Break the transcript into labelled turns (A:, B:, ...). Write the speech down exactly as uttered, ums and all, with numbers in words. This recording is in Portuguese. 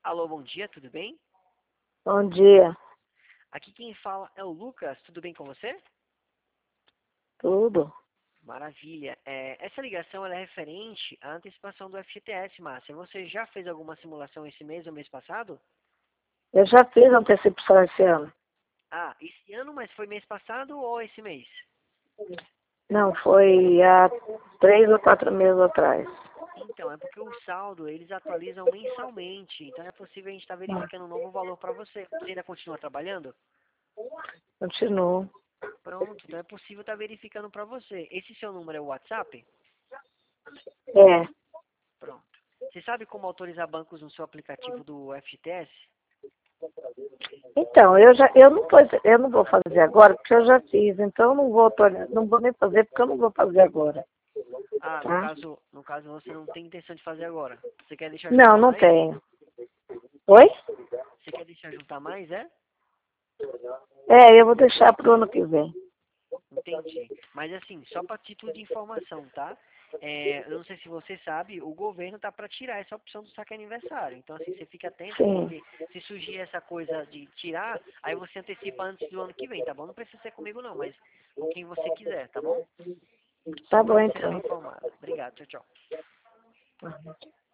A: Alô, bom dia, tudo bem?
B: Bom dia,
A: Aqui quem fala é o Lucas, tudo bem com você?
B: tudo.
A: Maravilha. É, essa ligação ela é referente à antecipação do F G T S, Márcia. Você já fez alguma simulação esse mês ou mês passado?
B: Eu já fiz antecipação esse ano.
A: Ah, esse ano, mas foi mês passado ou esse mês?
B: Não, foi há três ou quatro meses atrás.
A: Então, é porque o saldo eles atualizam mensalmente, então é possível a gente estar verificando um novo valor para você. Você ainda continua trabalhando?
B: Continuo.
A: Pronto, então é possível estar verificando para você. Esse seu número é o WhatsApp?
B: É.
A: Pronto. Você sabe como autorizar bancos no seu aplicativo do F G T S?
B: Então, eu já eu não, pus, eu não vou fazer agora porque eu já fiz. Então eu não vou, atualizar- não vou nem fazer porque eu não vou fazer agora.
A: Ah, no
B: Tá?
A: caso, no caso você não tem intenção de fazer agora. Você quer deixar
B: Não,
A: juntar
B: não
A: mais?
B: tenho. Oi?
A: Você quer deixar juntar mais, é?
B: É, eu vou deixar para o ano que vem.
A: Entendi. Mas assim, só para título de informação, tá? É, eu não sei se você sabe, o governo tá para tirar essa opção do saque aniversário. Então assim, você fica atento,
B: Sim.
A: porque se surgir essa coisa de tirar, aí você antecipa antes do ano que vem, tá bom? Não precisa ser comigo não, mas com quem você quiser, tá bom? Só
B: Tá
A: para
B: bom
A: você estar
B: então.
A: informado. Obrigado, tchau, tchau.